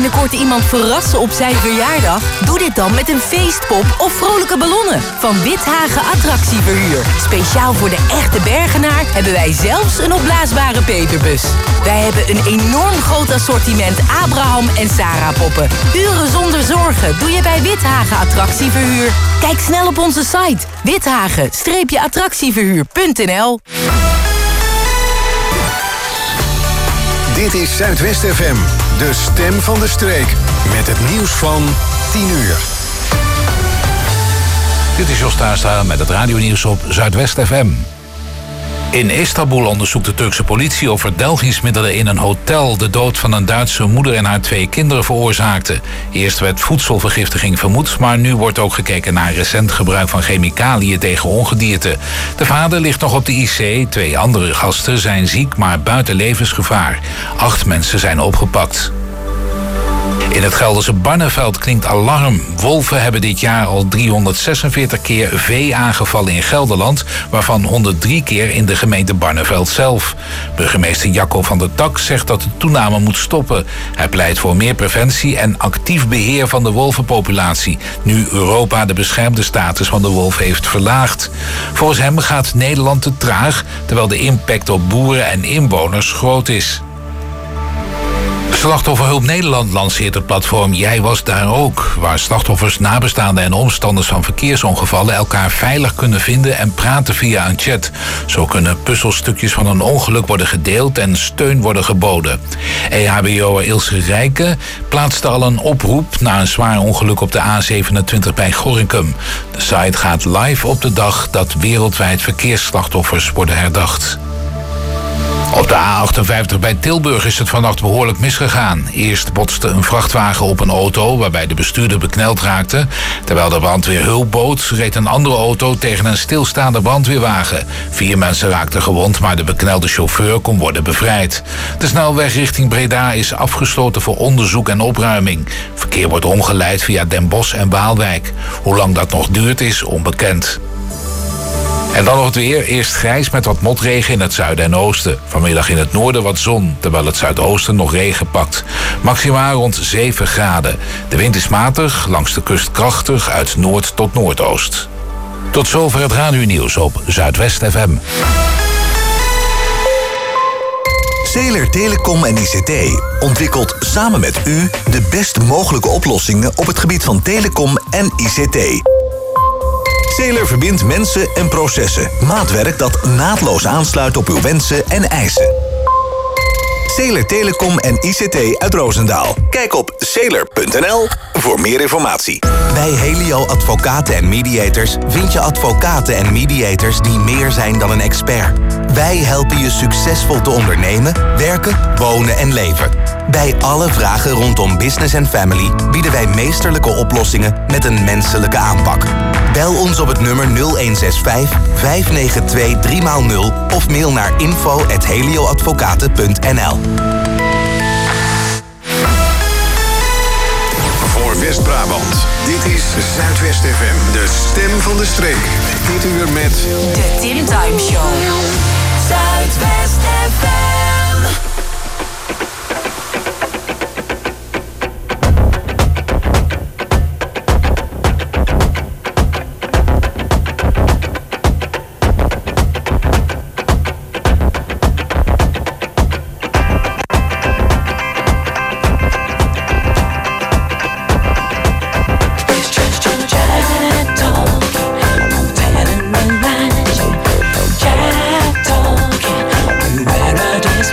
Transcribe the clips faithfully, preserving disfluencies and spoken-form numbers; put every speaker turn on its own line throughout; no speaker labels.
binnenkort iemand verrassen op zijn verjaardag? Doe dit dan met een feestpop of vrolijke ballonnen van Withagen Attractieverhuur. Speciaal voor de echte Bergenaar hebben wij zelfs een opblaasbare Peterbus. Wij hebben een enorm groot assortiment Abraham en Sarah poppen. Uren zonder zorgen doe je bij Withagen Attractieverhuur. Kijk snel op onze site withagen attractieverhuur punt n l.
Dit is Zuidwest F M, de stem van de streek. Met het nieuws van tien uur.
Dit is Jos Tuinstra met het radionieuws op Zuidwest F M. In Istanbul onderzoekt de Turkse politie of verdelgingsmiddelen in een hotel de dood van een Duitse moeder en haar twee kinderen veroorzaakten. Eerst werd voedselvergiftiging vermoed, maar nu wordt ook gekeken naar recent gebruik van chemicaliën tegen ongedierte. De vader ligt nog op de I C, twee andere gasten zijn ziek, maar buiten levensgevaar. Acht mensen zijn opgepakt. In het Gelderse Barneveld klinkt alarm. Wolven hebben dit jaar al driehonderdzesenveertig keer vee aangevallen in Gelderland, waarvan honderddrie keer in de gemeente Barneveld zelf. Burgemeester Jacco van der Tak zegt dat de toename moet stoppen. Hij pleit voor meer preventie en actief beheer van de wolvenpopulatie, nu Europa de beschermde status van de wolf heeft verlaagd. Volgens hem gaat Nederland te traag, terwijl de impact op boeren en inwoners groot is. Slachtofferhulp Nederland lanceert het platform Jij was daar ook, waar slachtoffers, nabestaanden en omstanders van verkeersongevallen elkaar veilig kunnen vinden en praten via een chat. Zo kunnen puzzelstukjes van een ongeluk worden gedeeld en steun worden geboden. E H B O'er Ilse Rijken plaatste al een oproep na een zwaar ongeluk op de A zevenentwintig bij Gorinchem. De site gaat live op de dag dat wereldwijd verkeersslachtoffers worden herdacht. Op de A achtenvijftig bij Tilburg is het vannacht behoorlijk misgegaan. Eerst botste een vrachtwagen op een auto waarbij de bestuurder bekneld raakte. Terwijl de brandweer hulp bood, reed een andere auto tegen een stilstaande brandweerwagen. Vier mensen raakten gewond, maar de beknelde chauffeur kon worden bevrijd. De snelweg richting Breda is afgesloten voor onderzoek en opruiming. Verkeer wordt omgeleid via Den Bosch en Waalwijk. Hoe lang dat nog duurt is onbekend. En dan nog het weer. Eerst grijs met wat motregen in het zuiden en oosten. Vanmiddag in het noorden wat zon, terwijl het zuidoosten nog regen pakt. Maximaal rond zeven graden. De wind is matig, langs de kust krachtig, uit noord tot noordoost. Tot zover het radionieuws op Zuidwest F M.
Zeeler Telecom en I C T ontwikkelt samen met u de best mogelijke oplossingen op het gebied van telecom en I C T. Zeeler verbindt mensen en processen. Maatwerk dat naadloos aansluit op uw wensen en eisen. Zeeler Telecom en I C T uit Roosendaal. Kijk op zeeler punt n l voor meer informatie. Bij Helio Advocaten en Mediators vind je advocaten en mediators die meer zijn dan een expert. Wij helpen je succesvol te ondernemen, werken, wonen en leven. Bij alle vragen rondom business en family bieden wij meesterlijke oplossingen met een menselijke aanpak. Bel ons op het nummer nul een zes vijf, vijf negen twee, drie nul of mail naar info at helioadvocaten punt n l.
Voor West-Brabant, dit is Zuidwest F M, de stem van de streek. Dit uur met
De Tim Time Show. Zuidwest F M.
Paradise.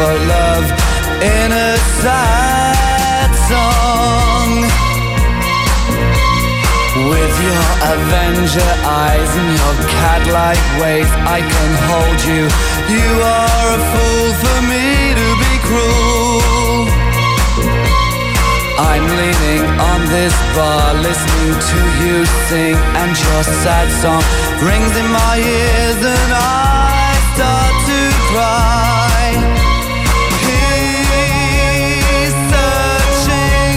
for love in a sad song. With your Avenger eyes and your cat-like ways, I can hold you. You are a fool for me to be cruel. I'm leaning on this bar, listening to you sing, and your sad song rings in my ears, and I start to cry. He's searching,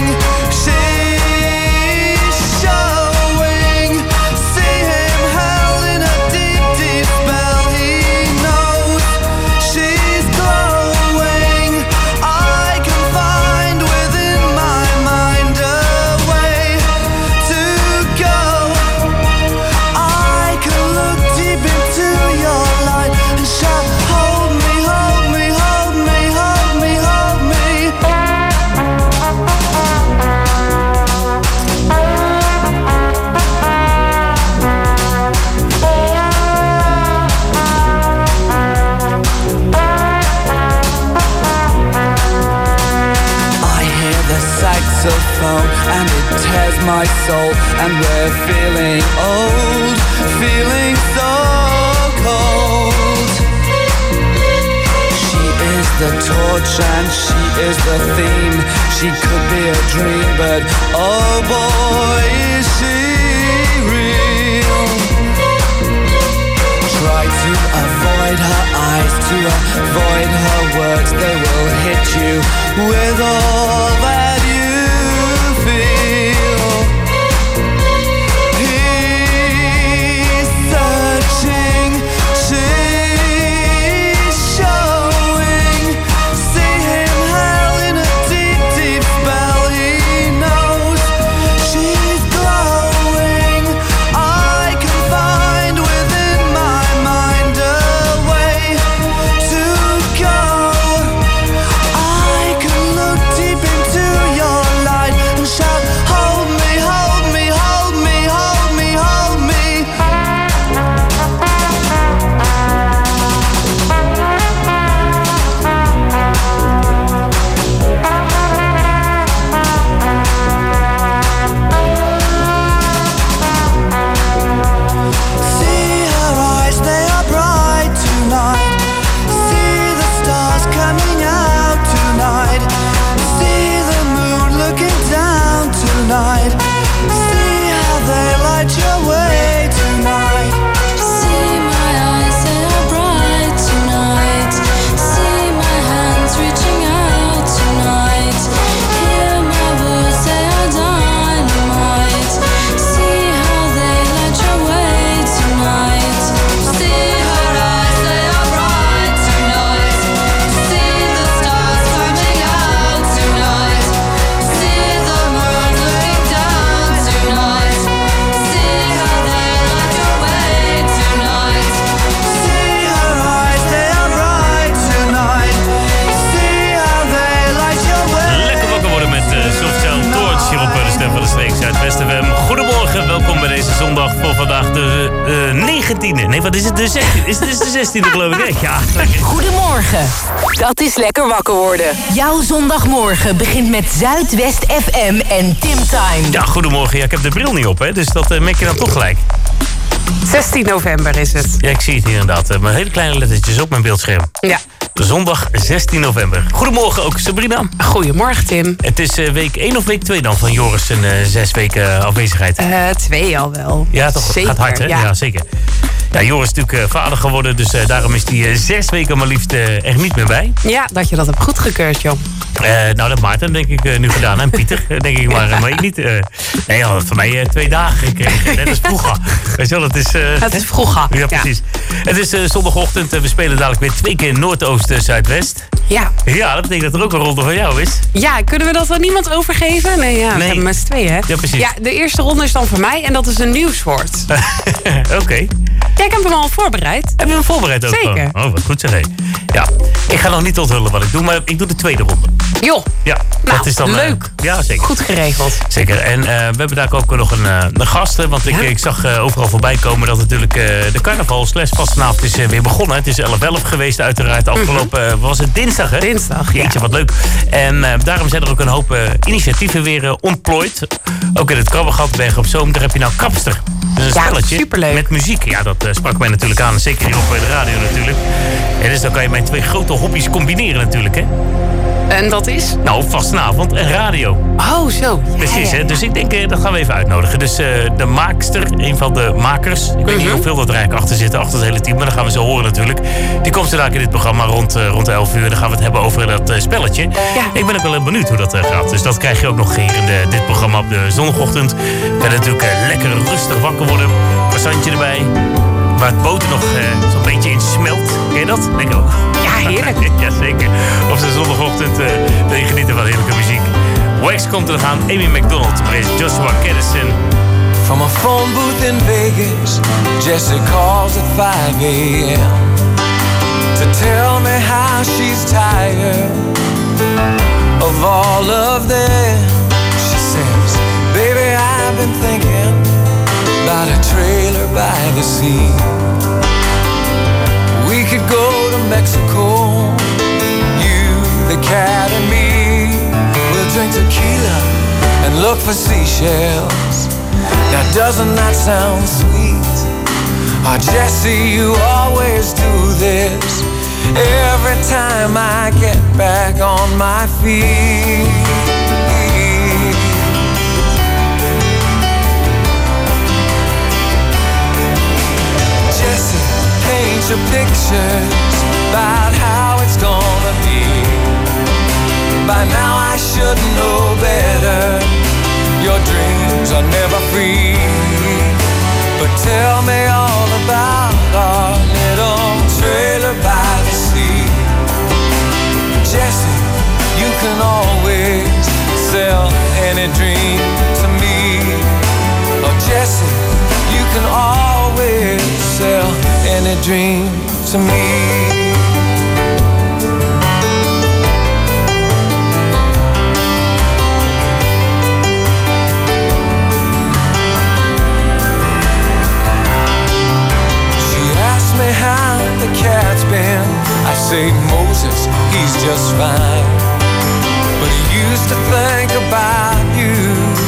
she's showing. See him held in a deep, deep spell. He knows she's glowing. I can find within my mind a way to go. I can look deep into your light and shout, hold me, hold me, hold me, hold me, hold me. I hear the saxophone and it tears my soul, and we're feeling old, feeling so cold. She is the torch and she is the theme. She could be a dream, but oh boy, is she real. Try to avoid her eyes, to avoid her words. They will hit you with all that you feel. He's searching, she's showing. See him held in a deep, deep spell. He knows she's glowing. I can find within my mind a way to go. I can look deep into your light and shout, hold me, hold me, hold me, hold me, hold me. See her eyes, they are bright tonight. See the stars coming out tonight. See the moon looking down tonight. See how they light your way tonight.
See my eyes, they are bright tonight. See my hands reaching out tonight. Hear my words, they are dynamite. See how they light your way tonight. See her eyes, they are bright tonight. See the stars coming out tonight. See the moon looking down tonight. See how they light your way tonight.
See her eyes, they are bright tonight. See how they light your way.
Lekker wakker worden met uh, Softcell Torch hier op de Stem van de Streek Zuidwest F M. Goedemorgen, welkom bij deze zondag voor vandaag de uh, negentiende. Nee, wat is het? De zestiende. Is het is de zestiende geloof ik, hè? Ja, lekker.
Goedemorgen. Dat is lekker wakker worden. Jouw zondagmorgen begint met Zuidwest F M en Tim Time.
Ja, goedemorgen. Ja, ik heb de bril niet op, hè? Dus dat uh, merk je dan toch gelijk.
zestien november is het.
Ja, ik zie het hier inderdaad. Uh, met hele kleine lettertjes op mijn beeldscherm.
Ja.
Zondag zestien november. Goedemorgen ook, Sabrina.
Goedemorgen, Tim.
Het is uh, week één of week twee dan van Joris zijn uh, zes weken afwezigheid.
Uh, twee al wel.
Ja, toch?
Zeker,
Gaat hard, hè? Ja,
ja
zeker. Ja, Joris is natuurlijk uh, vader geworden, dus uh, daarom is hij uh, zes weken maar liefst uh, er niet meer bij.
Ja, dat je dat hebt goedgekeurd, joh.
Uh, nou, dat heeft Maarten denk ik uh, nu gedaan. En Pieter, denk ik maar. Uh, maar ik niet. Uh, nee, hij had van mij uh, twee dagen gekregen. Net als vroeger. Weet je wel, het is... Uh,
het is vroeger.
Ja, precies. Ja. Het is uh, zondagochtend. Uh, we spelen dadelijk weer twee keer Noordoost-Zuidwest.
Ja.
Ja, dat betekent dat er ook een ronde van jou is.
Ja, kunnen we dat dan niemand overgeven? Nee, ja, we
nee.
hebben met z'n tweeën, hè?
Ja, precies.
Ja, de eerste ronde is dan voor mij en dat is een nieuwswoord.
Oké. Okay.
Ja, ik heb hem al voorbereid.
Heb je hem voorbereid ook?
Zeker.
Oh, wat goed zeg hé. Ja, ik ga nog niet onthullen wat ik doe, maar ik doe de tweede ronde.
Joh,
Ja,
nou,
dat is dan... eh,
leuk.
ja, zeker.
Goed geregeld.
Zeker. En uh, we hebben daar ook nog een, uh, een gast. Hè, want ik,
Ja.
ik zag uh, overal voorbij komen dat natuurlijk uh, de carnaval slash vastenavond is uh, weer begonnen. Het is elf elf geweest uiteraard. Afgelopen, uh, was het dinsdag hè?
Dinsdag, ja.
Jeetje, wat leuk. En uh, daarom zijn er ook een hoop uh, initiatieven weer uh, ontplooid. Ook in het Krabbegat, Bergen op Zoom. Daar heb je nou Kapster. Dus een
Ja,
spelletje
superleuk.
met muziek. Ja, dat uh, sprak mij natuurlijk aan. Zeker hier op uh, de radio natuurlijk. En dus dan kan je mijn twee grote hobby's combineren natuurlijk hè.
En dat is?
Nou, vastenavond en radio.
Oh, zo. Ja,
Precies,
ja.
hè? Dus ik denk, eh, dat gaan we even uitnodigen. Dus eh, de maakster, een van de makers. Ik weet niet hoeveel dat er eigenlijk achter zitten, achter het hele team. Maar dat gaan we zo horen natuurlijk. Die komt zo in dit programma rond, uh, rond elf uur. Dan gaan we het hebben over dat uh, spelletje. Ik ben ook wel heel benieuwd hoe dat uh, gaat. Dus dat krijg je ook nog hier in de, dit programma op de zondagochtend. Verder natuurlijk uh, lekker rustig wakker worden. Croissantje erbij. Waar het boter nog uh, zo'n beetje in smelt. Ken je dat? Denk ik ook.
Ja, heerlijk.
Jazeker. Op zo'n zondagochtend uh, wil je genieten van heerlijke muziek. Wax komt er gaan. Amy McDonald. Maar is Joshua Caddison.
From a phone booth in Vegas, Jessie calls at five a.m. to tell me how she's tired of all of them. She says, baby, I've been thinking about a trailer by the sea. We could go to Mexico, you, the cat and me. We'll drink tequila and look for seashells. Now doesn't that sound sweet? Oh, Jessie, you always do this every time I get back on my feet. Jessie, paint your pictures about how it's gonna be. By now I should know better. Your dreams are never free. But tell me all about our little trailer by the sea. Jessie, you can always sell any dream to me. Oh Jessie, you can always sell any dream to me. Me how the cat's been. I say Moses, he's just fine. But he used to think about you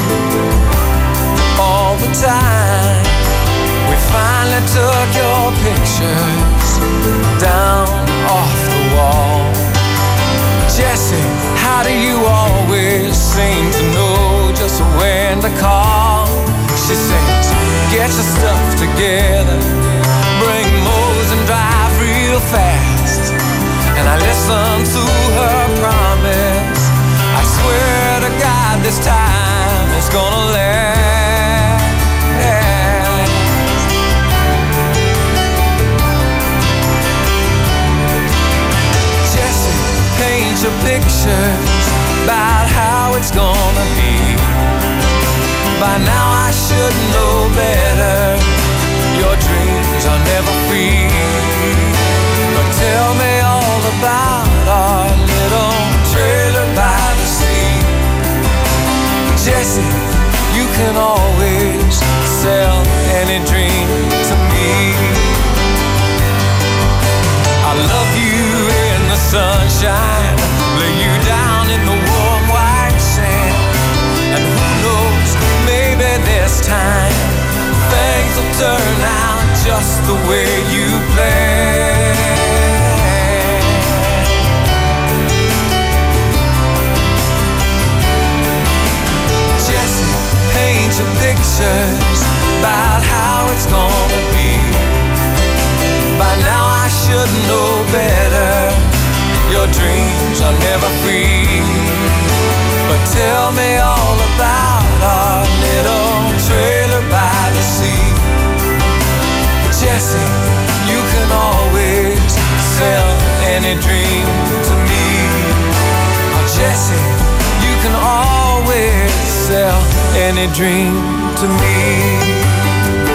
all the time. We finally took your pictures down off the wall. Jessie, how do you always seem to know just when to call? She says, get your stuff together, bring Mose and drive real fast. And I listen to her promise. I swear to God this time it's gonna last. Jessie, paint your pictures about how it's gonna be. By now I should know better. Your dreams are never free. But tell me all about our little trailer by the sea. Jessie, you can always sell any dream to me. I love you in the sunshine, lay you down in the warm white sand. And who knows, maybe this time things will turn out just the way you planned. Jessie, paint your pictures about how it's gonna be. By now I should know better. Your dreams are never free. But tell me all about our little trailer by the sea. Jessie, you can always sell any dream to me. Oh Jessie, you can always sell any dream to me.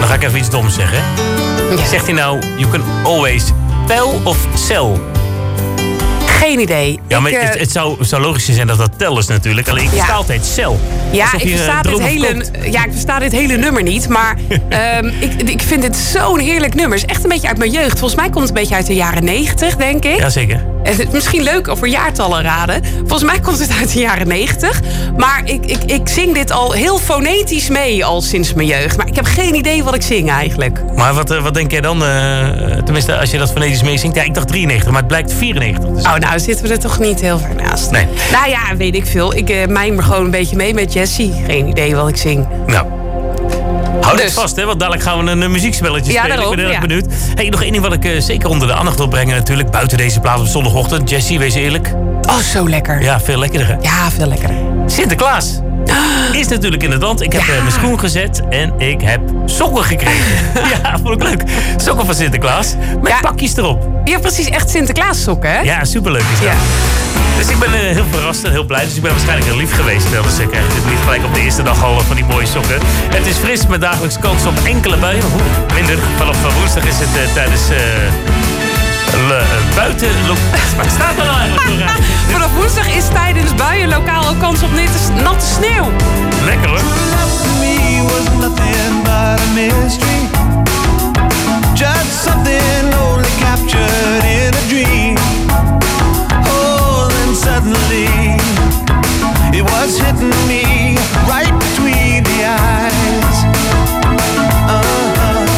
Dan ga ik even iets doms zeggen.
Ja.
Zegt hij nou, you can always tell of sell?
Geen idee.
Ja, maar
Ik, eh,
het, het, zou, het zou logisch zijn dat dat tel is natuurlijk. Alleen ik
Ja.
versta altijd sell.
Ja,
Alsof
ik
je,
versta,
eh,
dit
droom
hele,
verkoopt.
ja, ik versta dit hele nummer niet. Maar ehm, ik, ik vind dit zo'n heerlijk nummer. Het is echt een beetje uit mijn jeugd. Volgens mij komt het een beetje uit de jaren negentig, denk ik.
Jazeker.
En het is misschien leuk over jaartallen raden. Volgens mij komt het uit de jaren negentig. Maar ik, ik, ik zing dit al heel fonetisch mee al sinds mijn jeugd. Maar ik heb geen idee wat ik zing eigenlijk.
Maar wat, eh, wat denk jij dan? eh, tenminste, als je dat fonetisch meezingt. Ja, ik dacht drieënnegentig, maar het blijkt vierennegentig. Dus
Oh, nou zitten we er toch niet heel ver naast.
Nee.
Nou ja, weet ik veel. Ik uh, mijmer gewoon een beetje mee met Jessie. Geen idee wat ik zing.
Nou. Hou dit
Dus.
vast, hè, want dadelijk gaan we een, een muziekspelletje
Ja,
spelen.
daarom,
ik ben heel erg
ja.
benieuwd. Hey, nog één ding wat ik eh, zeker onder de aandacht wil brengen natuurlijk. Buiten deze plaats op zondagochtend. Jessie, wees eerlijk.
Oh, zo lekker.
Ja, veel lekkerder. hè?
Ja, veel lekkerder.
Sinterklaas is natuurlijk in het land. Ik heb
Ja.
eh, mijn schoen gezet en ik heb sokken gekregen. Ja, vond ik leuk. Sokken van Sinterklaas met
Ja.
pakjes erop.
Ja, precies. Echt Sinterklaas sokken, hè?
Ja, superleuk is dat.
Ja.
Dus ik ben eh, heel verrast en heel blij. Dus ik ben waarschijnlijk heel lief geweest. Anders eh, krijg je dit niet gelijk op de eerste dag al van die mooie sokken. Het is fris met dagelijks kans op enkele buien. Oeh, minder. Vanaf woensdag is het uh, tijdens uh, le, uh, buiten... Wat staat er nou eigenlijk voor? uh?
Vanaf woensdag is tijdens buien lokaal ook kans op natte, natte sneeuw.
Lekker hoor.
Love to me was nothing but a mystery. Just something only captured in a dream. Oh, then suddenly it was hitting me right between the eyes. Uh-huh.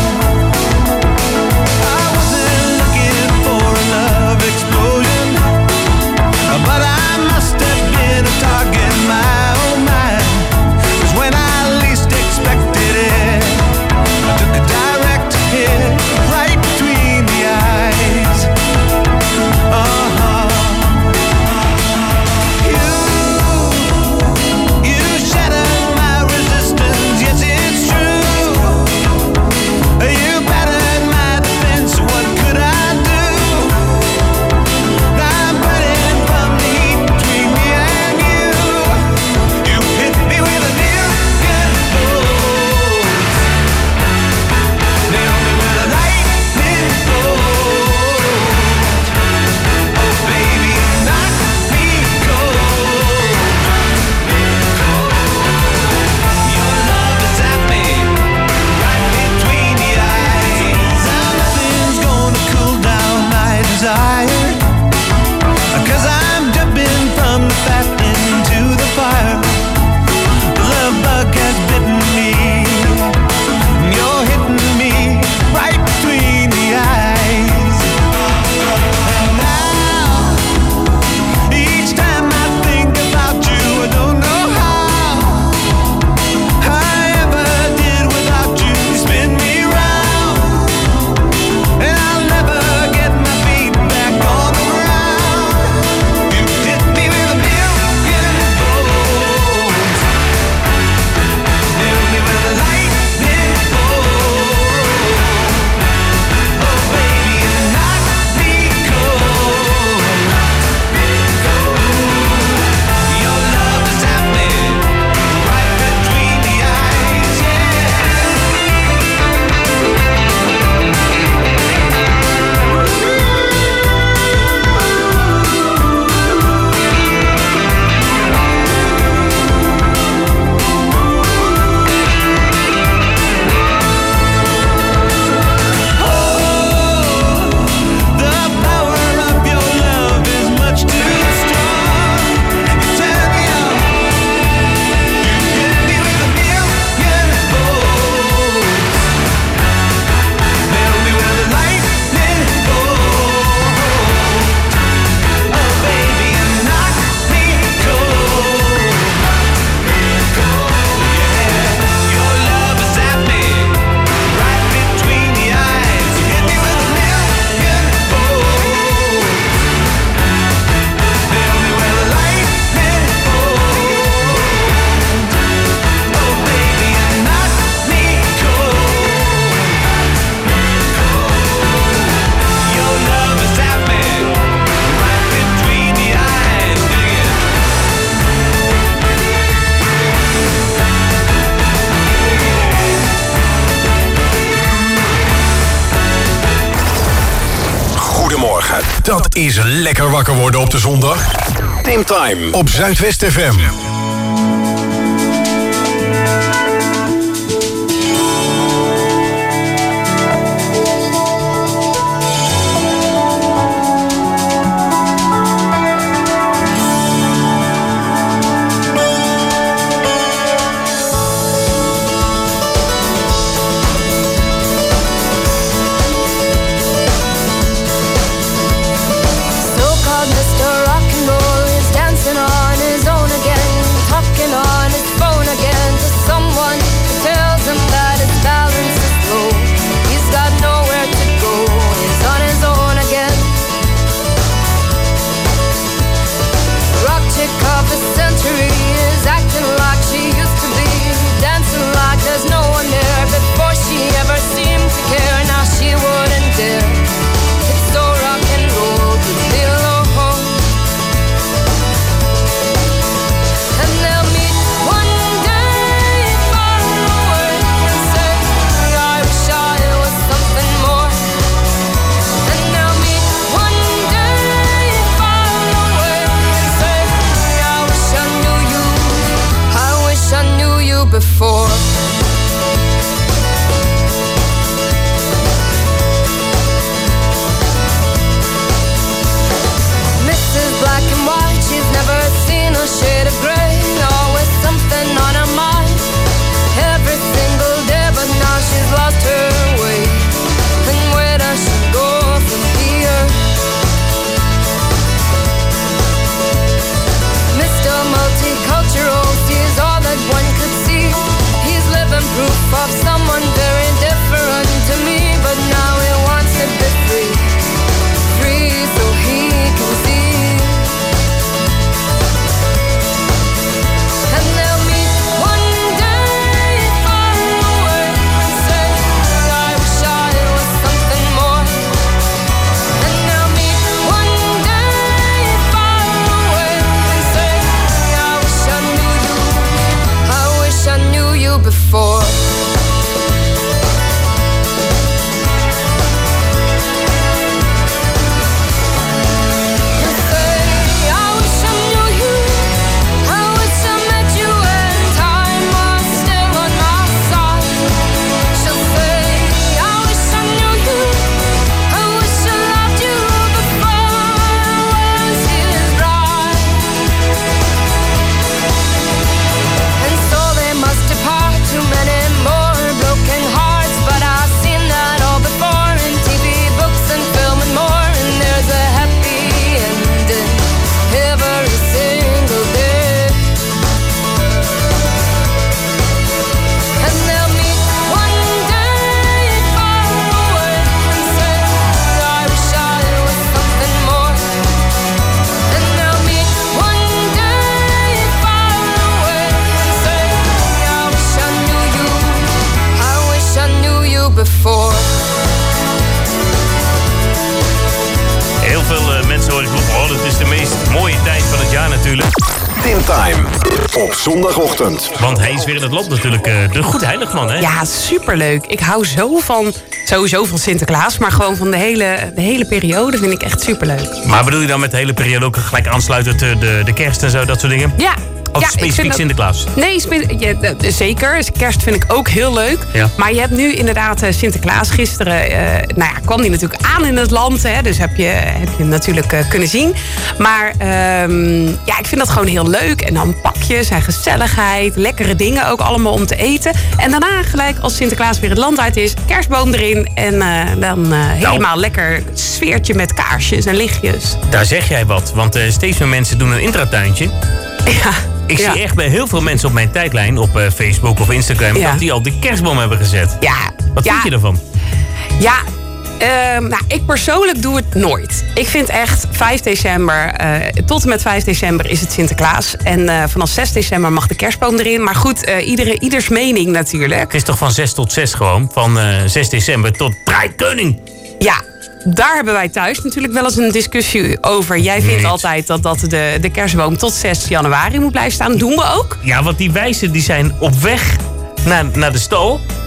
I wasn't looking for a love explosion, but I must have been a target, my oh my. 'Cause when I least expected it, I took
is lekker wakker worden op de zondag. Tim Time op Zuidwest F M.
Before Missus Black and White, she's never seen a shade of gray. Always something on her mind every single day, but now she's lost her way. And where does she go from here? Mister Multicultural sees all that one could see. He's living proof of someone very different to me, but now he wants to be free, free so he can see. And they'll meet one day far away and say, I wish I was something more. And they'll meet one day far away and say, I wish I knew you, I wish I knew you before.
Heel veel uh, mensen hoor ik roepen, oh, dat is de meest mooie tijd van het jaar natuurlijk.
Tim Time op zondagochtend.
Want hij is weer in het land natuurlijk, uh, de Goede Heiligman, hè?
Ja, superleuk. Ik hou zo van, sowieso van Sinterklaas, maar gewoon van de hele, de hele periode vind ik echt superleuk.
Maar bedoel je dan met de hele periode ook gelijk aansluitend de, de, de kerst en zo, dat soort dingen?
Ja.
Of
ja,
specifiek
dat,
Sinterklaas?
Nee, spe- ja, d- zeker. Kerst vind ik ook heel leuk.
Ja.
Maar je hebt nu inderdaad uh, Sinterklaas. Gisteren uh, nou ja, kwam die natuurlijk aan in het land. Hè, dus heb je, heb je hem natuurlijk uh, kunnen zien. Maar um, ja, ik vind dat gewoon heel leuk. En dan pakjes en gezelligheid. Lekkere dingen ook allemaal om te eten. En daarna gelijk als Sinterklaas weer het land uit is. Kerstboom erin. En uh, dan uh, helemaal nou, lekker sfeertje met kaarsjes en lichtjes.
Daar zeg jij wat. Want uh, steeds meer mensen doen een intratuintje.
Ja.
Ik
ja.
zie echt bij heel veel mensen op mijn tijdlijn, op uh, Facebook of Instagram,
ja.
dat die al de kerstboom hebben gezet.
Ja.
Wat
ja.
vind je ervan?
Ja, uh, nou, ik persoonlijk doe het nooit. Ik vind echt vijf december, uh, tot en met vijf december is het Sinterklaas. En uh, vanaf zes december mag de kerstboom erin. Maar goed, uh, iedere, ieders mening natuurlijk.
Het is toch van zes tot zes gewoon? Van uh, zes december tot Draaikoning?
Ja. Daar hebben wij thuis natuurlijk wel eens een discussie over. Jij vindt
Niet.
altijd dat, dat de, de kerstboom tot zes januari moet blijven staan. Doen we ook.
Ja, want die wijzen die zijn op weg naar, naar de stal.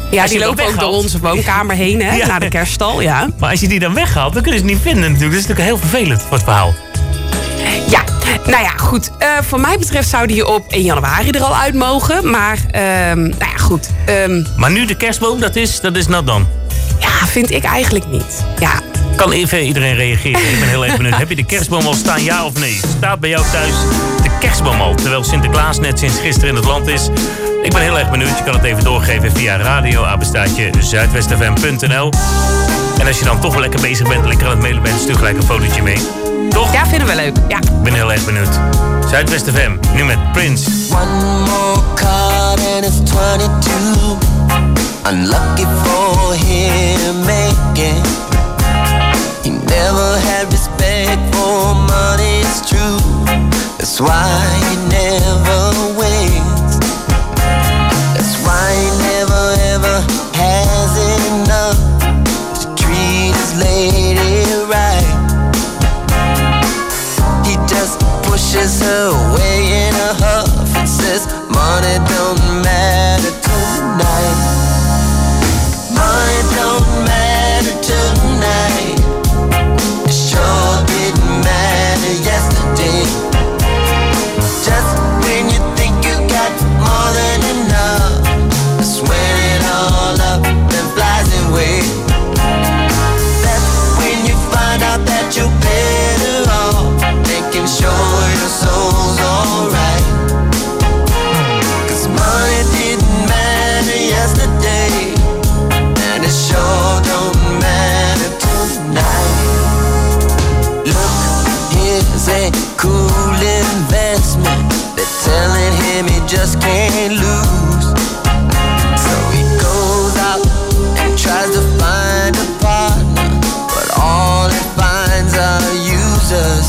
Ja,
Als
die
je
lopen
dat
ook door
weghaalt.
onze woonkamer heen, hè,
Ja.
naar de kerststal. Ja.
Maar als je die dan weghaalt, dan kunnen ze het niet vinden natuurlijk. Dat is natuurlijk heel vervelend voor het verhaal.
Ja, nou ja, goed. Uh, voor mij betreft zou die op één januari er al uit mogen. Maar, um, nou ja, goed. Um,
Maar nu de kerstboom, dat is, dat is nat dan.
ja, vind ik eigenlijk niet. Ja.
Kan even iedereen reageren? Ik ben heel erg benieuwd. Heb je de kerstboom al staan, ja of nee? Staat bij jou thuis de kerstboom al? Terwijl Sinterklaas net sinds gisteren in het land is. Ik ben heel erg benieuwd. Je kan het even doorgeven via radio, apenstaartje, zuidwestfm punt n l. En als je dan toch wel lekker bezig bent, lekker aan het mailen bent, stuur gelijk een fotootje mee. Toch?
Ja, vinden we leuk. Ja.
Ik ben heel erg benieuwd. Zuidwest F M, nu met Prince.
One more card and it's twenty-two. Unlucky for him, making. He never had respect for money, it's true. That's why he never wins. That's why he never ever has enough to treat his lady right. He just pushes her away in a huff and says, money don't matter tonight. Money don't matter tonight. It sure didn't matter yesterday. Just when you think you got more than enough, that's when it all up and flies away. That's when you find out that you're better off making sure your soul's alright. Cause money didn't matter yesterday, and it sure don't matter tonight. Look, here's a cool investment. They're telling him he just can't lose. So he goes out and tries to find a partner, but all he finds are users.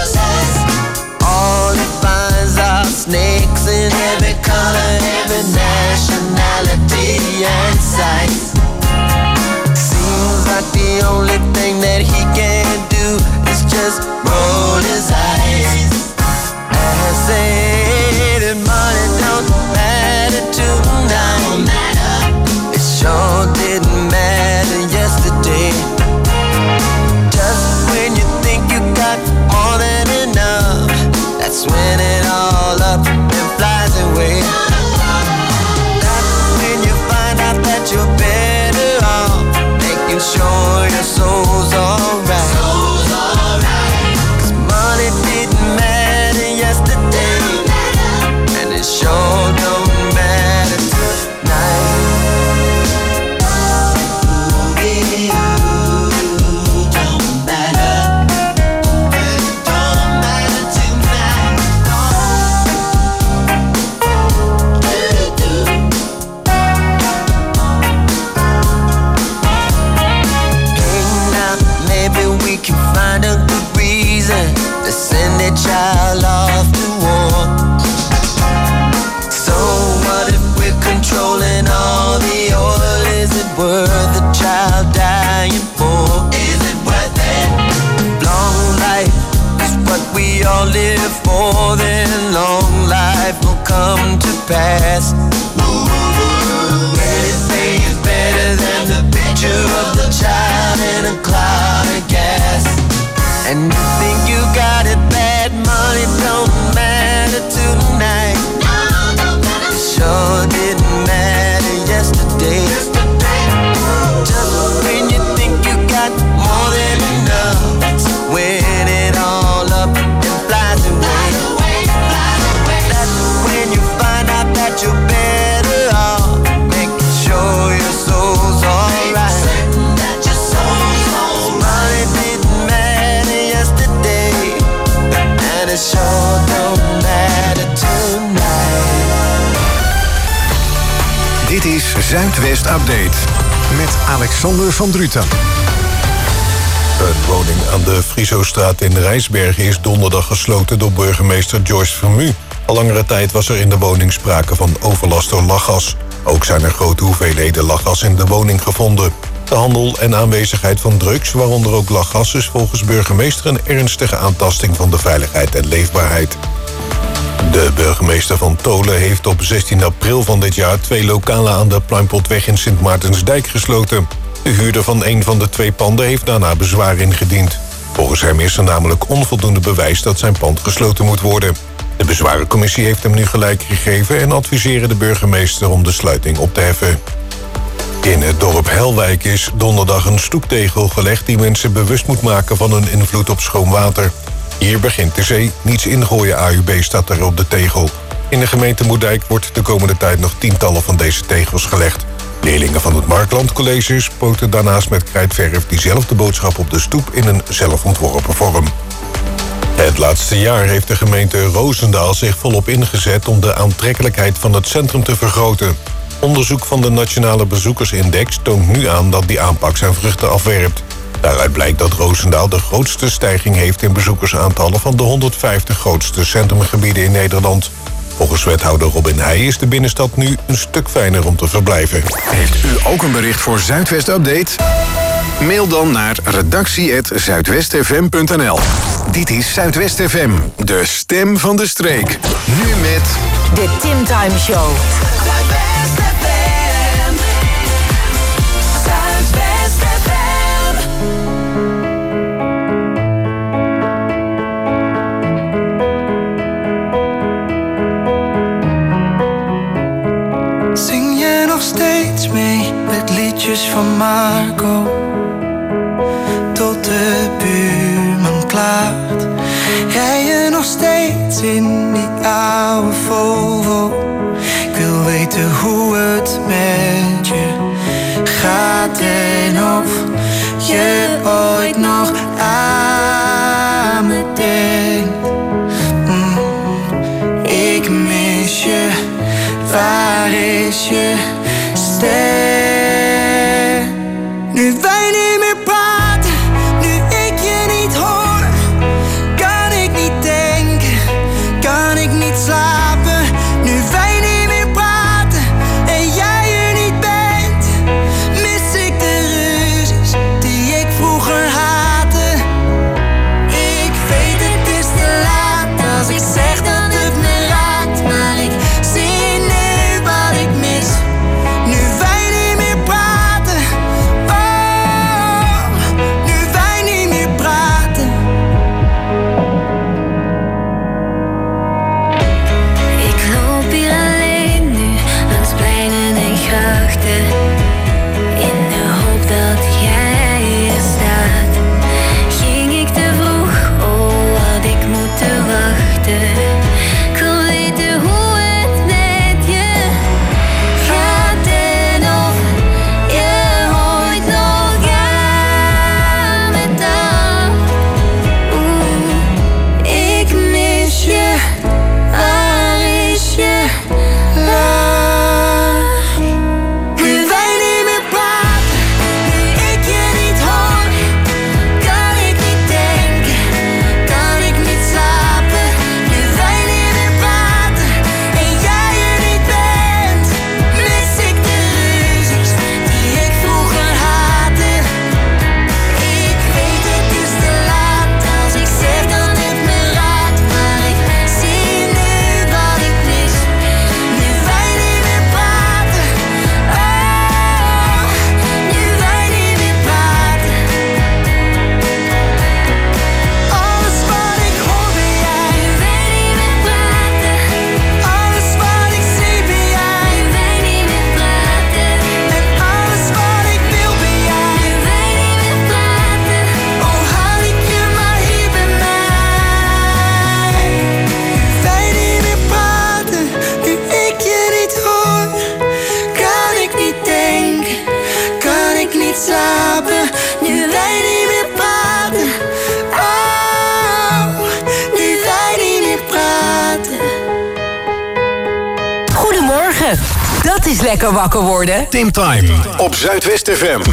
All he finds are snakes in every color, every nationality and size. Seems like the only thing that he can do is just roll his eyes and say that money don't matter tonight. It sure didn't matter yesterday. Just when you think you got more than enough, that's when it all up and flies away. That's when you find out that you're better off making sure your soul's alright. Cause money didn't matter yesterday, and it sure don't matter tonight. Ooh, don't matter. It don't matter tonight. Hey, now maybe we can find a good reason to send a child off to war. So what if we're controlling all the oil? Is it worth the child dying for? Is it worth it? Long life is what we all live for, then long life will come to pass. Anything is better than the picture of the child in a cloud of gas. And you think you got it bad, money don't matter tonight. It sure didn't matter yesterday. Just when you think you got more than enough, that's when it all up and flies away. That's when you find out that you're better off making sure your soul's alright. Money didn't matter yesterday, and it sure don't matter tonight.
Dit is Zuidwest Update met Alexander van Druten.
Een woning aan de Friesostraat in Rijsbergen is donderdag gesloten door burgemeester Joyce Vermu. Al langere tijd was er in de woning sprake van overlast door lachgas. Ook zijn er grote hoeveelheden lachgas in de woning gevonden. De handel en aanwezigheid van drugs, waaronder ook lachgas, is volgens burgemeester een ernstige aantasting van de veiligheid en leefbaarheid. De De burgemeester van Tolen heeft op zestien april van dit jaar twee lokalen aan de Pluimpotweg in Sint Maartensdijk gesloten. De huurder van een van de twee panden heeft daarna bezwaar ingediend. Volgens hem is er namelijk onvoldoende bewijs dat zijn pand gesloten moet worden. De bezwarencommissie heeft hem nu gelijk gegeven en adviseren de burgemeester om de sluiting op te heffen. In het dorp Helwijk is donderdag een stoeptegel gelegd die mensen bewust moet maken van hun invloed op schoon water. Hier begint de zee, niets ingooien A U B staat er op de tegel. In de gemeente Moerdijk wordt de komende tijd nog tientallen van deze tegels gelegd. Leerlingen van het Markland College spoten daarnaast met krijtverf diezelfde boodschap op de stoep in een zelfontworpen vorm. Het laatste jaar heeft de gemeente Roosendaal zich volop ingezet om de aantrekkelijkheid van het centrum te vergroten. Onderzoek van de Nationale Bezoekersindex toont nu aan dat die aanpak zijn vruchten afwerpt. Daaruit blijkt dat Roosendaal de grootste stijging heeft in bezoekersaantallen van de honderdvijftig grootste centrumgebieden in Nederland. Volgens wethouder Robin Heij is de binnenstad nu een stuk fijner om te verblijven.
Heeft u ook een bericht voor Zuidwest Update? Mail dan naar redactie apenstaartje zuidwestfm punt n l. Dit is Zuidwest F M, de stem van de streek. Nu met...
De Tim Time Show.
Zuidwest F M. Zuidwest F M. Zing je nog steeds mee met liedjes van Marco? Tot de buurman klaart. Rij je nog steeds in die oude Volvo? Ik wil weten hoe het met je gaat en of je ooit nog aan me denkt. Mm, ik mis je, waar is je stem? Nu wij niet meer praten, nu ik je niet hoor, kan ik niet denken, kan ik niet slapen. Nu wij niet meer praten en jij er niet bent, mis ik de ruzies die ik vroeger haatte. Ik weet het is te laat als ik zeg dat het me raakt, maar ik zie nu wat ik mis. Nu wij niet meer praten, oh, nu wij niet meer praten. Ik loop hier alleen nu langs pleinen en grachten, in de hoop dat jij er staat. Ging ik te vroeg, oh had ik moeten wachten. Ik wil weten hoe het met je gaat en of je ooit nog aan me dacht. Oeh, ik mis je, waar is je laag? Nu wij niet meer praten, nu ik je niet hoor, kan ik niet denken, kan ik niet slapen. Nu wij niet meer praten en jij er niet bent, mis ik de ruzies die ik vroeger haatte. Ik weet het is te laat als ik zeg dat het me raakt, maar ik zie nu wat ik mis. Nu wij niet meer praten, oh, nu wij niet meer praten. Alles wat ik hoor ben jij, nu wij niet meer praten. Alles wat ik zie ben jij, nu wij niet meer praten. En alles wat ik wil ben jij, nu wij niet meer praten. Oh, had ik je maar hier bij mij. Nu wij niet meer praten, nu ik je niet hoor, kan ik niet denken, kan ik niet slapen. Nu wij niet meer praten, oh, nu wij niet meer praten.
Goedemorgen. Dat is lekker wakker worden.
Tim Time op Zuidwest F M.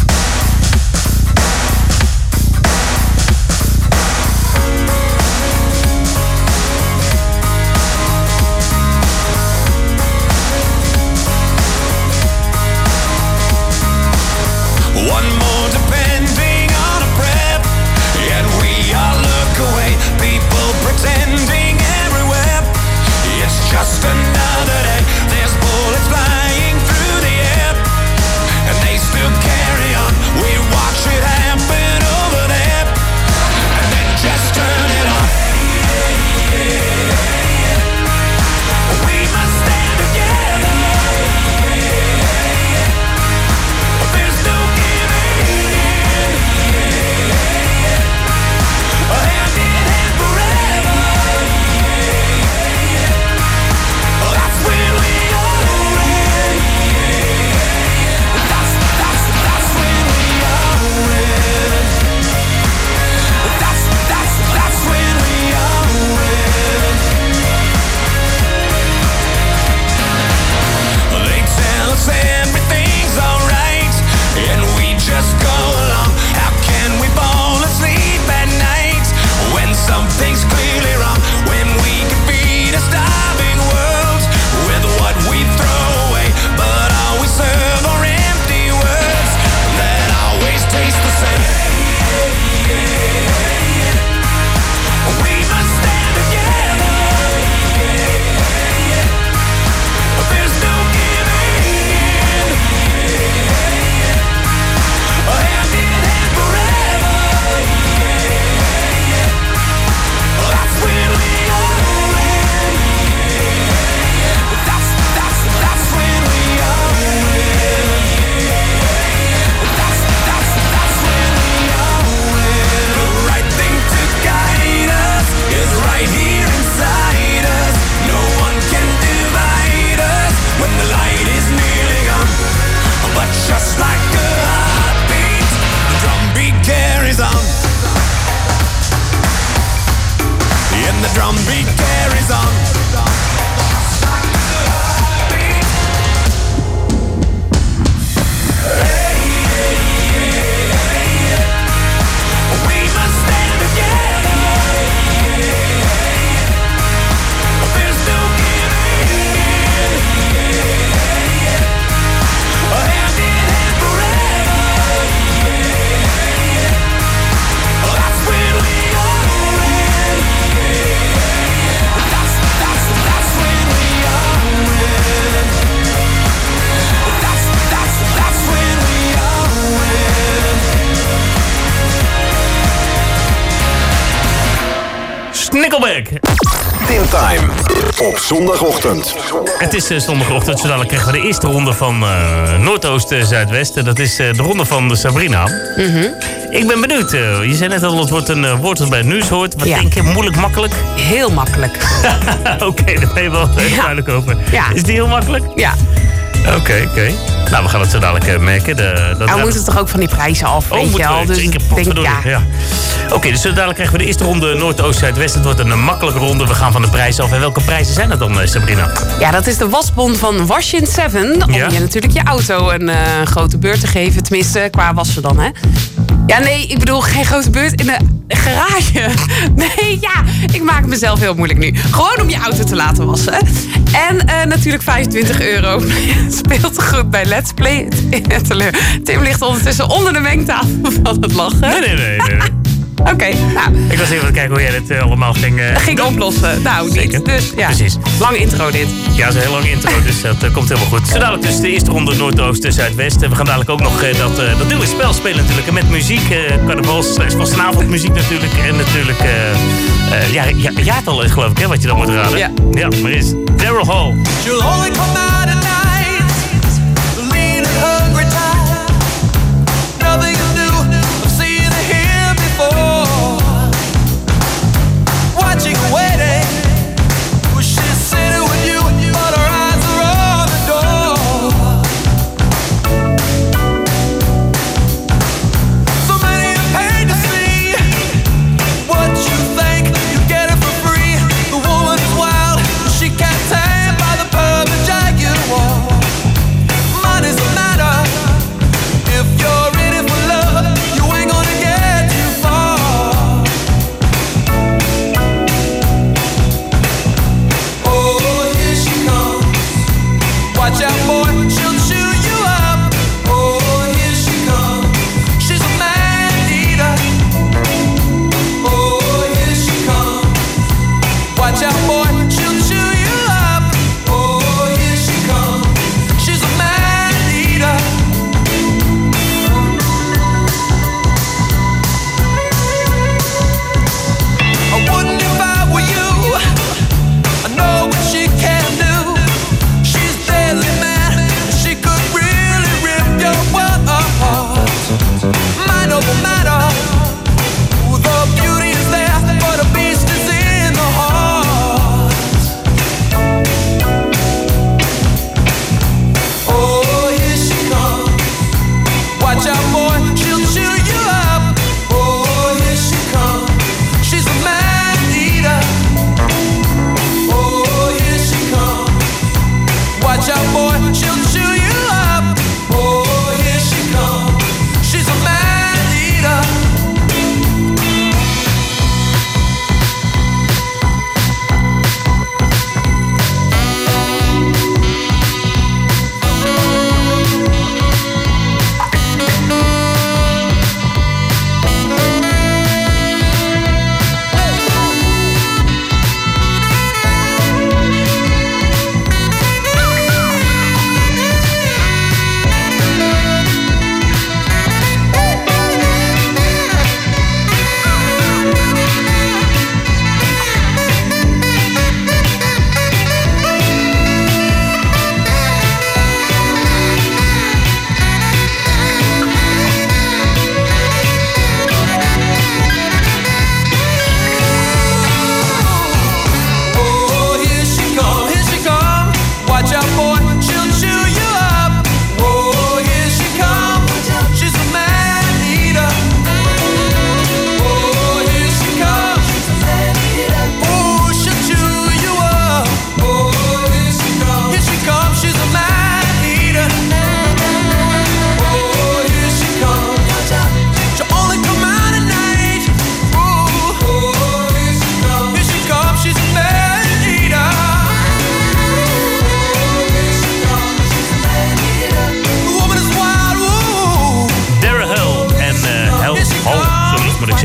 One more depending on a prep, and we all look away. People pretending everywhere. just another day. There's bullets flying through the air, and they still carry on. We watch it happen over there, and then just turn it on. We must stand together. There's no giving in. Hand in hand forever. That's when we are in. That's, that's, that's when we are in. That's, that's, that's when we are in. They tell us everything's alright, and we just go along. How can we fall asleep at night when something's clearly wrong? When we can feed a starving world with what we throw away, but all we serve are empty words that always taste the same. We must stand together. There's no giving in. Hand in hand forever. That's when we are in. That's, that's, that's when we are in. That's, that's, that's when we are in. The right thing to guide us is right here inside us. No one can divide us when the light is nearly gone. But just like a heartbeat, the drum beat carries on. And the drum beat carries on. We must stand together. There's no giving in. Hand in hand forever. That's when we are in. That's, that's, that's when we are in. That's, that's, that's when we are in.
Nickelback.
Tim Time op zondagochtend.
Het is uh, zondagochtend, zo dadelijk krijgen we de eerste ronde van uh, Noordoost-Zuidwest. Dat is uh, de ronde van de Sabrina.
Mhm.
Ik ben benieuwd. Uh, je zei net al, het wordt een uh, woord dat bij het nieuws hoort. Wat
Ja.
denk je? Moeilijk, makkelijk?
Heel makkelijk.
Oké, daar ben je wel heel
Ja.
duidelijk over.
Ja.
Is die heel makkelijk?
Ja.
Oké, oké. Nou, we gaan het zo dadelijk uh, merken. De, dat
Nou, we moeten toch ook van die prijzen af, weet je
moeten
al.
we.
Dus
Ik heb
ik denk,
potverdorie,
ja.
ja. Oké, dus zo dadelijk krijgen we de eerste ronde Noordoost-Zuidwest. Het wordt een uh, makkelijke ronde. We gaan van de prijzen af. En welke prijzen zijn dat dan, uh, Sabrina?
Ja, dat is de wasbon van Wash in Seven. Om
Ja.
je natuurlijk je auto een uh, grote beurt te geven. Tenminste, qua wassen dan, hè. Ja, nee, ik bedoel geen grote beurt in de garage. Nee, ja, ik maak het mezelf heel moeilijk nu. Gewoon om je auto te laten wassen. En uh, natuurlijk vijfentwintig euro. Speelt goed bij Let's Play. Tim ligt ondertussen onder de mengtafel van het lachen.
Nee, nee, nee. nee, nee.
Oké, okay, nou.
Ik was even aan het kijken hoe jij dit uh, allemaal ging... Uh,
ging oplossen. Nou,
Zeker.
niet. Dus, ja.
Precies.
Lang intro dit.
Ja, dat is een heel lang intro, dus dat uh, komt helemaal goed. Zo dadelijk dus de eerste ronde Noordoost-Zuidwest. We gaan dadelijk ook nog uh, dat, uh, dat nieuwe spel spelen natuurlijk. Met muziek, uh, carnavals, vastenavond muziek natuurlijk. En natuurlijk, uh, uh, ja, ja, jaartal is geloof ik, hè, wat je dan moet raden.
Ja.
Ja, maar is Daryl Hall.
She'll only come out at night, lean and hungry tired. Nothing to do, I've seen her here before. Watching, waiting, well, she's sitting with you, but her eyes are on the door. So many have paid to see what you think, you get it for free. The woman is wild, she can't tame by the pub and jag you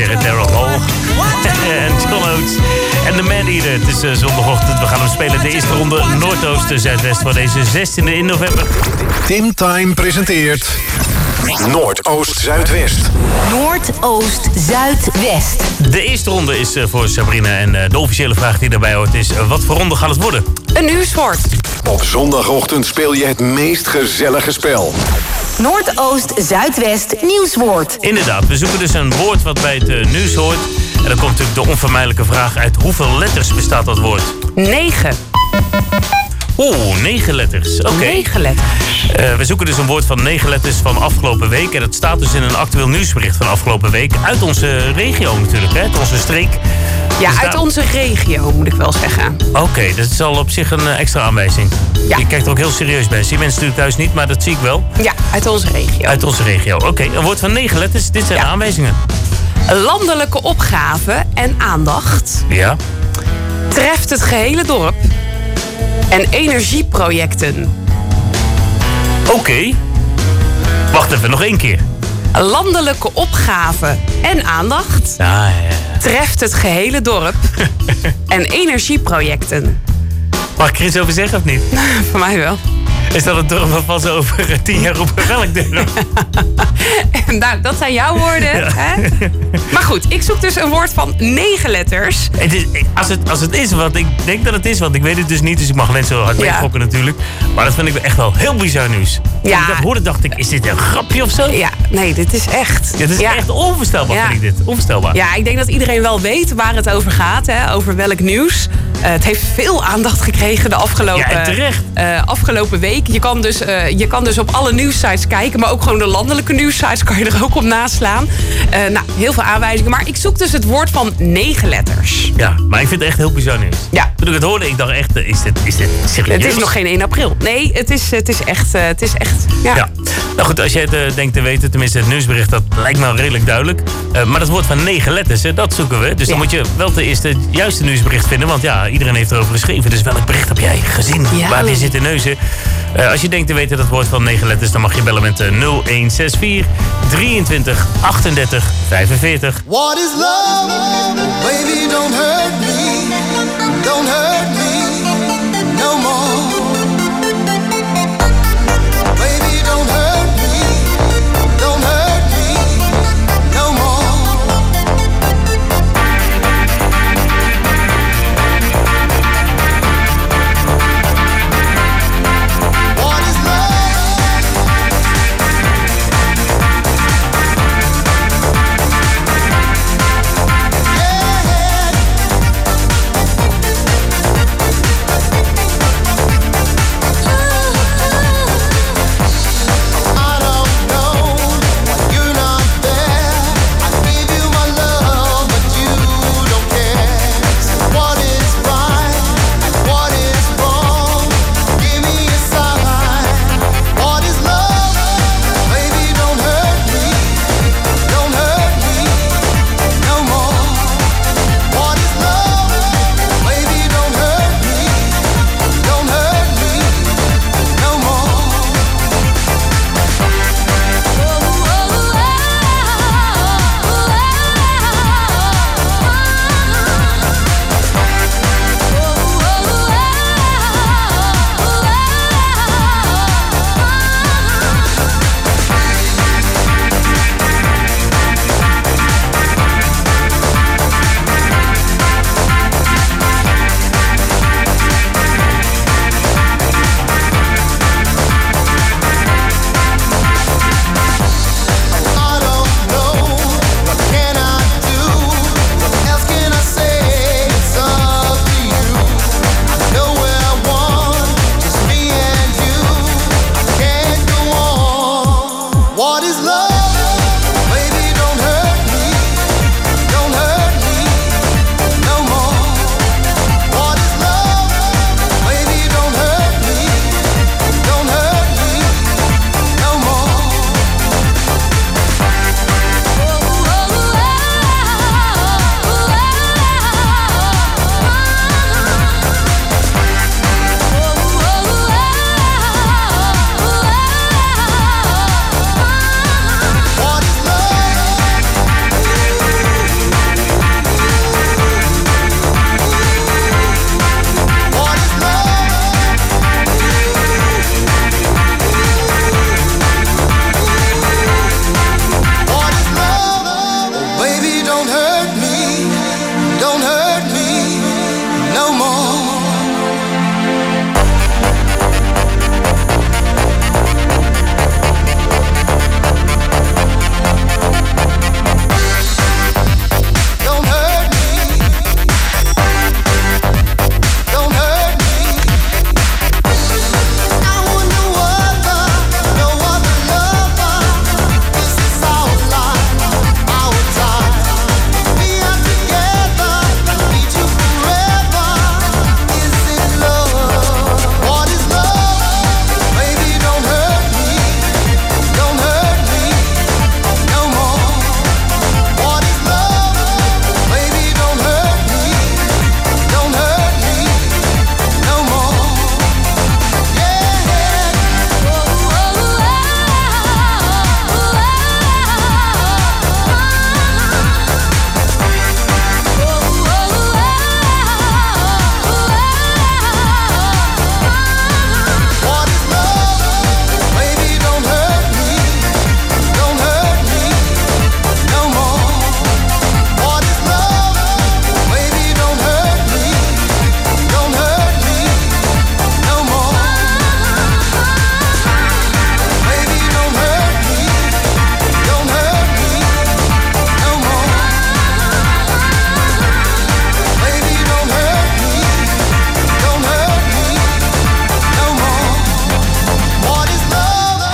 zeggen. Daryl Hall en John Oates en The Man Eater. Het is uh, zondagochtend. We gaan hem spelen de eerste ronde Noordoost Zuidwest voor deze zestiende in november.
Tim Time presenteert Noordoost Zuidwest.
Noordoost Zuidwest.
De eerste ronde is uh, voor Sabrina en uh, de officiële vraag die daarbij hoort is... Uh, wat voor ronde gaat het worden?
Een nieuwswoord.
Op zondagochtend speel je het meest gezellige spel.
Noordoost Zuidwest nieuwswoord.
Inderdaad, we zoeken dus een woord wat bij het uh, nieuws hoort. En dan komt natuurlijk de onvermijdelijke vraag uit hoeveel letters bestaat dat woord?
Negen.
Oeh, negen letters. Oké. Okay.
Negen letters.
Uh, we zoeken dus een woord van negen letters van afgelopen week. En dat staat dus in een actueel nieuwsbericht van afgelopen week. Uit onze regio natuurlijk, hè? Uit onze streek.
Ja,
dus
uit
daar...
onze regio moet ik wel zeggen.
Oké, okay, dat is al op zich een uh, extra aanwijzing.
Ja.
Je kijkt er ook heel serieus bij. Zie mensen natuurlijk thuis niet, maar dat zie ik wel.
Ja, uit onze regio.
Uit onze regio. Oké, okay, een woord van negen letters. Dit zijn
ja.
de aanwijzingen.
Landelijke opgave en aandacht.
Ja.
Treft het gehele dorp. En energieprojecten.
Oké. Okay. Wacht even, nog één keer.
Landelijke opgave en aandacht.
Ah, ja, ja.
Treft het gehele dorp. En energieprojecten.
Mag ik er iets over zeggen of niet?
Voor mij wel.
Is dat het dorp waarvan ze over tien jaar roepen welk dorp?
Nou, dat zijn jouw woorden. Ja. Hè? Maar goed, ik zoek dus een woord van negen letters.
Het is, als, het, als het is wat ik denk dat het is, want ik weet het dus niet, dus ik mag alleen zo hard meegokken ja. natuurlijk. Maar dat vind ik echt wel heel bizar nieuws.
Ja.
Toen ik dat hoorde, dacht ik, is dit een grapje of zo?
Ja, nee, dit is echt.
Ja, dit is
ja.
echt onvoorstelbaar,
ja.
vind ik dit. Onvoorstelbaar.
Ja, ik denk dat iedereen wel weet waar het over gaat, hè, over welk nieuws. Uh, het heeft veel aandacht gekregen de afgelopen,
ja, terecht.
Uh, afgelopen week. Je kan, dus, uh, je kan dus op alle nieuwssites kijken, maar ook gewoon de landelijke nieuwssites kan je er ook op naslaan. Uh, nou, heel veel aanwijzingen. Maar ik zoek dus het woord van negen letters.
Ja, maar ik vind het echt heel bizar nieuws.
Ja.
Toen ik het hoorde, ik dacht echt, is dit, is dit serieus?
Het is nog geen één april. Nee, het is, het is echt. Uh, het is echt ja.
ja. Nou goed, als jij het uh, denkt te weten, tenminste het nieuwsbericht, dat lijkt me redelijk duidelijk. Uh, maar dat woord van negen letters, uh, dat zoeken we. Dus dan ja. moet je wel ten eerste het juiste nieuwsbericht vinden. Want ja, iedereen heeft erover geschreven. Dus welk bericht heb jij gezien?
Ja.
Waar die zit in neuzen? Uh, als je denkt te weten dat woord van negen letters, dan mag je bellen met uh, nul een zes vier drieëntwintig achtendertig vijfenveertig.
What is love? Baby, don't hurt me. Don't hurt me no more. Baby, don't hurt me. Don't hurt me no more. What is love? Yeah.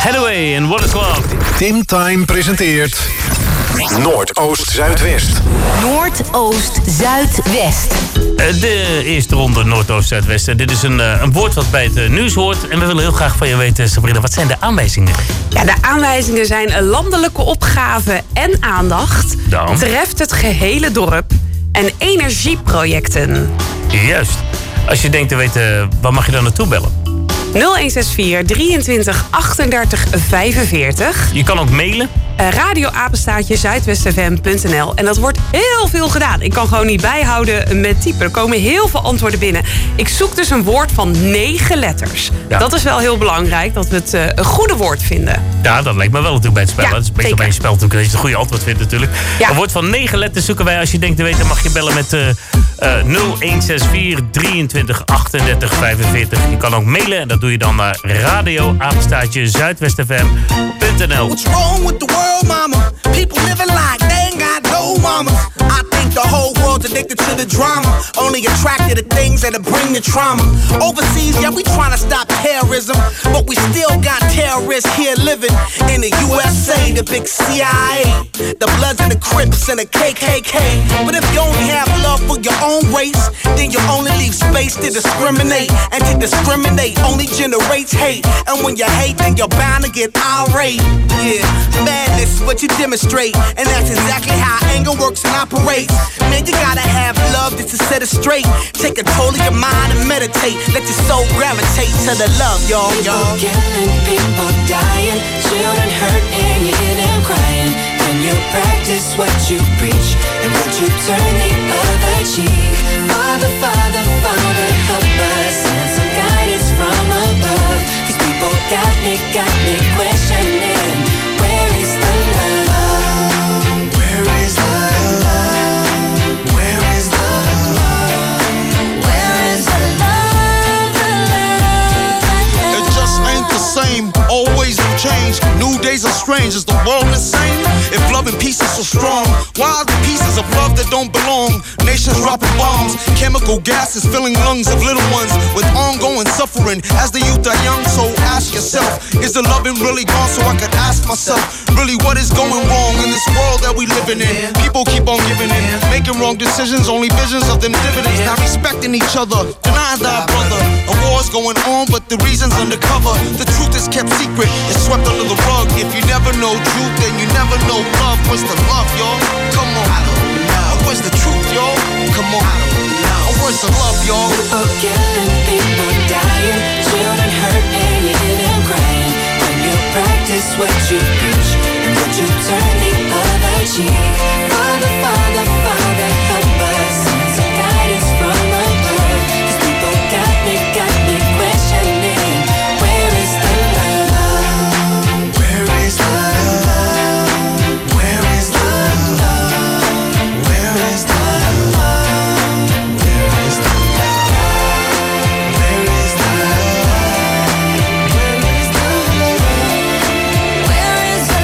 Hathaway en What a Club.
Tim Time presenteert Noordoost-Zuidwest.
Noordoost-Zuidwest.
Eh, De eerste ronde Noordoost-Zuidwest. En dit is een, eh, een woord wat bij het eh, nieuws hoort. En we willen heel graag van je weten, Sabrina, wat zijn de aanwijzingen?
Ja, de aanwijzingen zijn een landelijke opgave en aandacht.
Dan?
Treft het gehele dorp en energieprojecten.
Juist. Als je denkt te weten, waar mag je dan naartoe bellen?
nul een zes vier drieëntwintig achtendertig vijfenveertig.
Je kan ook mailen.
Uh, radioapenstaatje zuidwestfm punt n l. En dat wordt heel veel gedaan. Ik kan gewoon niet bijhouden met typen. Er komen heel veel antwoorden binnen. Ik zoek dus een woord van negen letters.
Ja.
Dat is wel heel belangrijk, dat we het uh, een goede woord vinden.
Ja, dat lijkt me wel natuurlijk bij het spel.
Ja,
Dat is beter
zeker.
bij een spel natuurlijk, dat je het goede antwoord vindt natuurlijk.
Ja.
Een woord van negen letters zoeken wij. Als je denkt te weten, mag je bellen met uh, uh, nul een zes vier drieëntwintig achtendertig vijfenveertig. Je kan ook mailen en dat doe je dan naar radioapenstaatje zuidwestfm punt n l.
What's wrong with the world, mama? People living like they ain't got no mama. I think the whole world's addicted to the drama. Only attracted to things that'll bring the trauma. Overseas, yeah, we trying to stop terrorism. But we still got terrorists here living in the U S A, the big C I A. The Bloods and the Crips and the K K K. But if you only have love for your own race, then you only leave space to discriminate. And to discriminate only generates hate. And when you hate, then you're bound to get irate. Yeah, madness is what you demonstrate. And that's exactly how anger works and operates. Man, you gotta have love just to set it straight. Take control of your mind and meditate. Let your soul gravitate to the love, y'all, y'all.
People killing, people dying, children hurt and you hear them crying. When you practice what you preach and what you turn the other cheek. Father, Father, Father, help us send some guidance from above. These people got me, got me questioning. Where is the love? Where is the love? Where is the love? Where is the love? The love, the love?
It just ain't the same. Always have changed. New days are strange. Is the world insane? If love and peace is so strong, why are the pieces of love that don't belong? Nations dropping bombs, chemical gases filling lungs of little ones with ongoing suffering. As the youth are young, so ask yourself, is the loving really gone? So I could ask myself, really what is going wrong in this world that we living in? People keep on giving in, making wrong decisions, only visions of them dividends. Not respecting each other, denying thy brother. A war's going on, but the reason's undercover. The truth is kept secret, it's swept under the rug. If you never know truth, then you never know love. Where's the love, y'all? Come on. I don't know. Where's the truth, y'all? Come on. I don't know. Where's the love, y'all?
People killing, people dying, children hurt and you hear them crying. When you practice what you preach and what you turn the other cheek. Father, Father, Father, help us send some guidance from above. These people got me, got me questioning. Where is the love? Where is the love? Where is the love? Where is the love? Where is the love? Where is the love? Where is the love? Where is the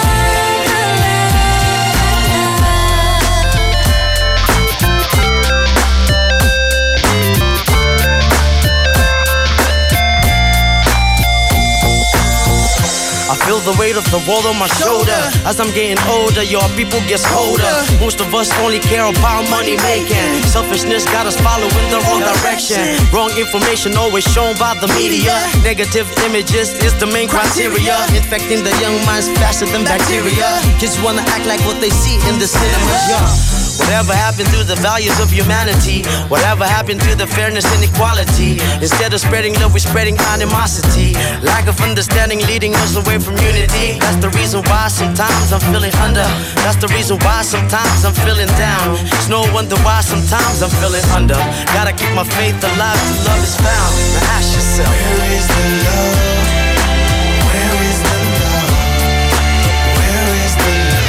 I feel the weight of the world on my shoulder. As I'm getting older, your people gets colder. Most of us only care about money making. Selfishness got us following the wrong direction. Wrong information always shown by the media. Negative images is the main criteria. Infecting the young minds faster than bacteria. Kids wanna act like what they see in the cinemas, yeah. Whatever happened to the values of humanity? Whatever happened to the fairness and equality? Instead of spreading love, we're spreading animosity. Lack of understanding leading us away from unity. That's the reason why sometimes I'm feeling under. That's the reason why sometimes I'm feeling down. It's no wonder why sometimes I'm feeling under. Gotta keep my faith alive till love is found. Now ask yourself, where is the love? Where is the love? Where is the love?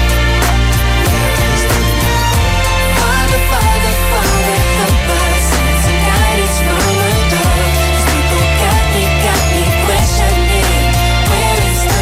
Father, Father, Father, help us send some guidance from above. These people got me, got me questioning. Where is the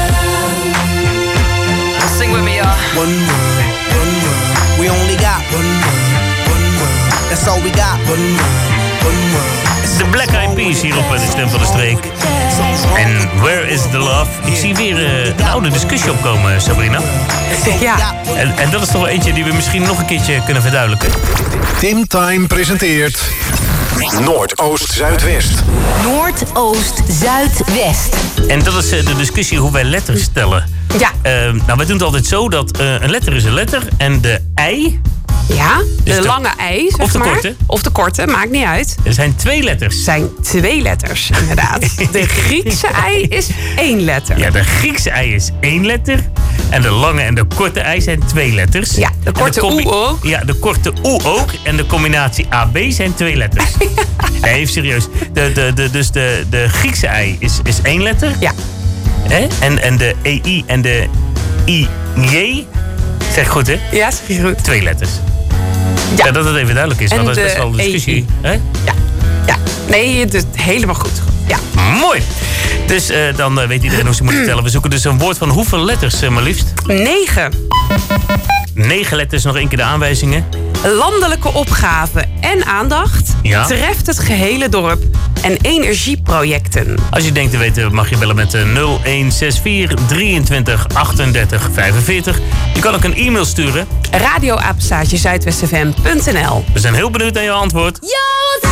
love?
Sing with me, y'all. One world, one world. We only got one world, one world. That's all we got. One world, one world.
De Peace hier op de Stem van de Streek. En Where is the Love? Ik zie weer uh, een oude discussie opkomen, Sabrina.
Ja.
En, en dat is toch wel eentje die we misschien nog een keertje kunnen verduidelijken.
Tim Time presenteert Noordoost-Zuidwest.
Noordoost-Zuidwest.
En dat is uh, de discussie hoe wij letters stellen.
Ja.
Uh, nou, wij doen het altijd zo dat uh, een letter is een letter en de ei...
Ja, de,
Dus de-
lange ei, zeg
of de
maar.
korte.
Of de korte, maakt niet uit.
Er zijn twee letters.
Er zijn twee letters, inderdaad. De Griekse ei is één letter.
Ja, de Griekse ei is één letter. En de lange en de korte ei zijn twee letters.
Ja, de
En
korte
combi-
oe ook.
Ja, de korte oe ook. En de combinatie A B zijn twee letters. Nee, even serieus. De, de, de, dus de, de Griekse ei is, is één letter.
Ja.
Hè? En, en de E I en de I J, zeg ik goed hè?
Ja, zeg je goed.
Twee letters.
Ja.
Ja, dat het even duidelijk is,
En
want dat is
de
best wel een discussie.
E I.
Hè?
Ja. Ja. Nee, het is helemaal goed. Ja.
Mooi. Dus uh, dan uh, weet iedereen hoe ze moeten tellen. We zoeken dus een woord van hoeveel letters, uh, maar liefst?
Negen.
Negen letters, nog één keer de aanwijzingen.
Landelijke opgave en aandacht
Ja.
treft het gehele dorp en energieprojecten.
Als je denkt te weten, mag je bellen met uh, nul een zes vier drieëntwintig achtendertig vijfenveertig. Je kan ook een e-mail sturen.
radioapenstaartje zuidwestfm punt n l.
We zijn heel benieuwd naar jouw antwoord.
Yo,